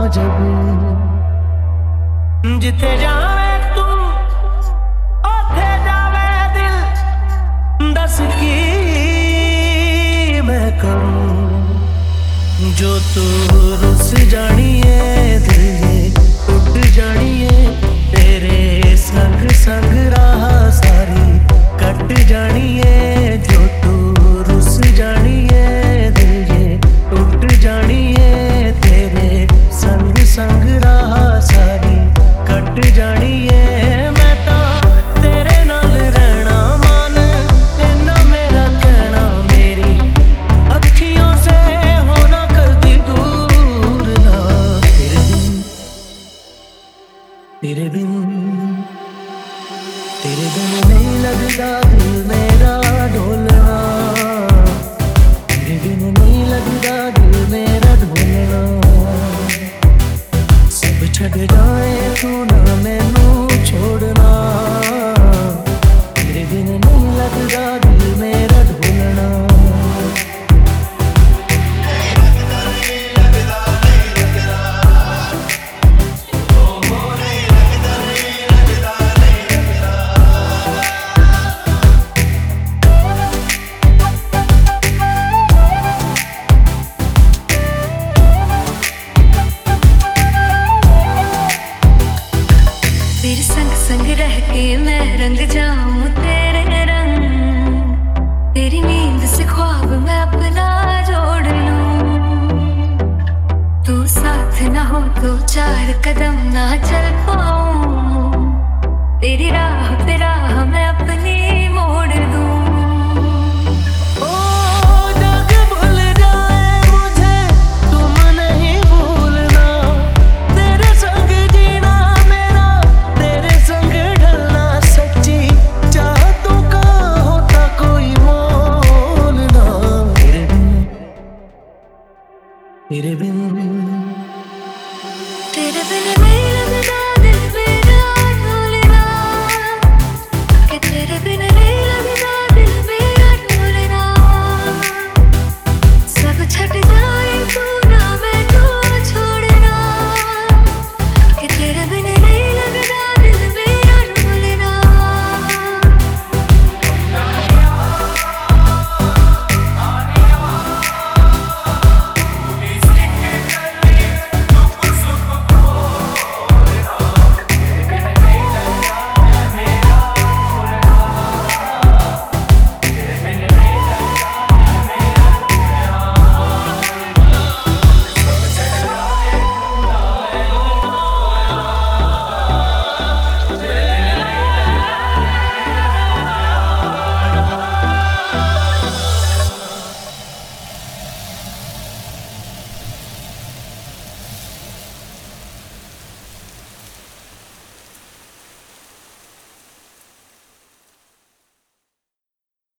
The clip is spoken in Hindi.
जब जिथे जावे तू ओथे जावे दिल, दस की मैं करूं जो तू रुस जानी है, दिल ये टूट जानी है, तेरे संग संग राह सारी कट जानी है। जो तू रुस जानी है, दिल ये टूट जानी है, तेरे संग संग राह सारी कट जानी है। मैं तो तेरे नाल रहना मान, इन्ना मेरा कहना, मेरी अखियों से होना कभी दूर ना। तेरे बिन नहीं लगता दिल मेरा ढोलना, तेरे बिन नहीं लगता दिल मेरा ढोलना। सब छड़ जाए तू ना मैनू छोड़ना, तेरे बिन नहीं लगता दिल मेरा ढोलना। तेरे संग संग रह के मैं रंग जाऊं तेरे रंग, तेरी नींद से ख्वाब मैं अपना जोड़ लूं। तू साथ ना हो तो चार कदम ना चल पाऊं, तेरी राह पे राह मैं अपनी मोड़ दूं। तेरे बिन तेरे बिन